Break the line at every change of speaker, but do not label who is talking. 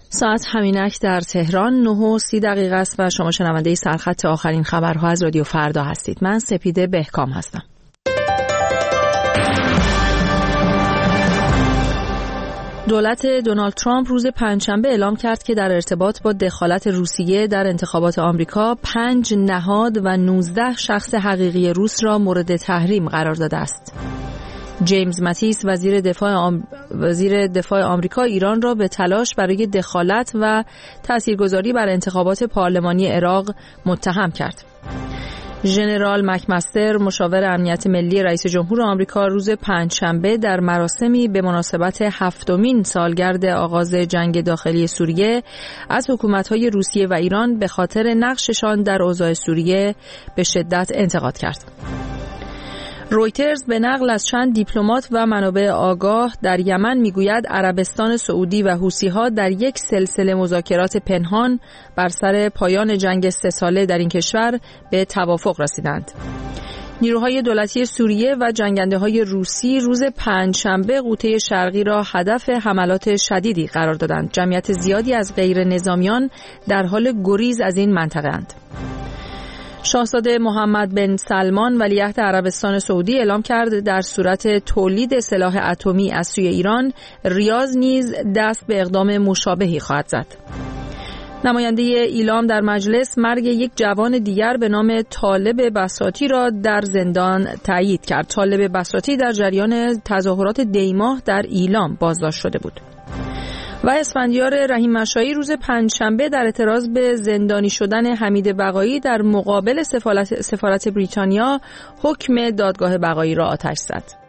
ساعت همینک در تهران 9:30 است و شما شنونده سرخط آخرین خبرها از رادیو فردا هستید. من سپیده بهکام هستم. دولت دونالد ترامپ روز پنجشنبه اعلام کرد که در ارتباط با دخالت روسیه در انتخابات آمریکا 5 نهاد و 19 شخص حقیقی روس را مورد تحریم قرار داده است. جیمز ماتیس وزیر دفاع آمریکا ایران را به تلاش برای دخالت و تاثیرگذاری بر انتخابات پارلمانی عراق متهم کرد. ژنرال مکمستر مشاور امنیت ملی رئیس جمهور آمریکا روز پنجشنبه در مراسمی به مناسبت 7مین سالگرد آغاز جنگ داخلی سوریه از حکومت‌های روسیه و ایران به خاطر نقششان در اوضاع سوریه به شدت انتقاد کرد. رویترز به نقل از چند دیپلمات و منابع آگاه در یمن میگوید عربستان سعودی و حوثی‌ها در یک سلسله مذاکرات پنهان بر سر پایان جنگ 3 ساله در این کشور به توافق رسیدند. نیروهای دولتی سوریه و جنگنده‌های روسی روز پنجشنبه غوطه شرقی را هدف حملات شدیدی قرار دادند. جمعیت زیادی از غیر نظامیان در حال گریز از این منطقه اند. شاهزاده محمد بن سلمان ولیعهد عربستان سعودی اعلام کرد در صورت تولید سلاح اتمی از سوی ایران، ریاض نیز دست به اقدام مشابهی خواهد زد. نماینده ایلام در مجلس مرگ یک جوان دیگر به نام طالب بساطی را در زندان تایید کرد. طالب بساطی در جریان تظاهرات دیماه در ایلام بازداشت شده بود. و اسفندیار رحیم مشایی روز پنجشنبه در اعتراض به زندانی شدن حمید بقایی در مقابل سفارت بریتانیا حکم دادگاه بقایی را آتش زد.